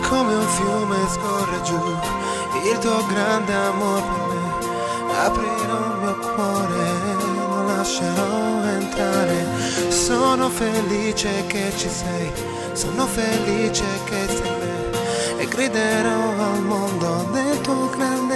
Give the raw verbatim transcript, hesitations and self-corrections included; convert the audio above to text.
come un fiume scorre giù il tuo grande amore per me. Aprirò il mio cuore, non lascerò entrare. Sono felice che ci sei, sono felice che sei me, e griderò al mondo del tuo grande